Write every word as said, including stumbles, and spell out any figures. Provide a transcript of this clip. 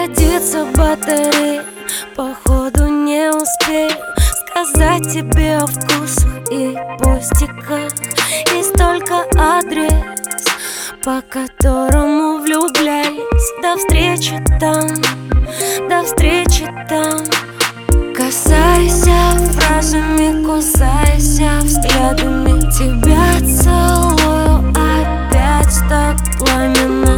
разрядится батарея, походу не успею сказать тебе о вкусах и пустяках. Есть только адрес, по которому влюблялись. До встречи там, до встречи там. Касайся фразами, кусайся взглядами. Тебя целую опять так пламенно.